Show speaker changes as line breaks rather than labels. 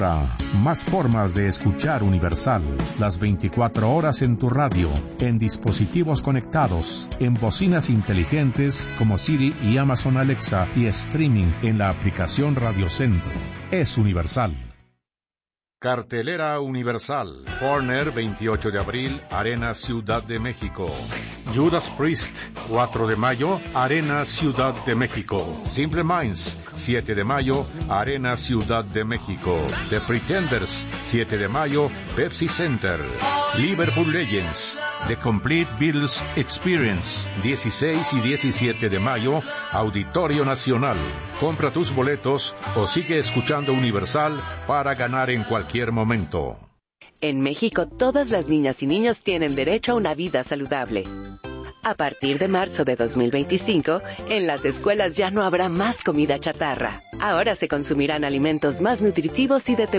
Más formas de escuchar Universal. Las 24 horas en tu radio, en dispositivos conectados, en bocinas inteligentes como Siri y Amazon Alexa y streaming en la aplicación Radio Centro. Es Universal. Cartelera Universal. Corner, 28 de abril, Arena Ciudad de México. Judas Priest, 4 de mayo, Arena Ciudad de México. Simple Minds, 7 de mayo, Arena Ciudad de México. The Pretenders, 7 de mayo, Pepsi Center. Liverpool Legends, The Complete Beatles Experience, 16 y 17 de mayo, Auditorio Nacional. Compra tus boletos o sigue escuchando Universal para ganar en cualquier momento.
En México, todas las niñas y niños tienen derecho a una vida saludable. A partir de marzo de 2025, en las escuelas ya no habrá más comida chatarra. Ahora se consumirán alimentos más nutritivos y de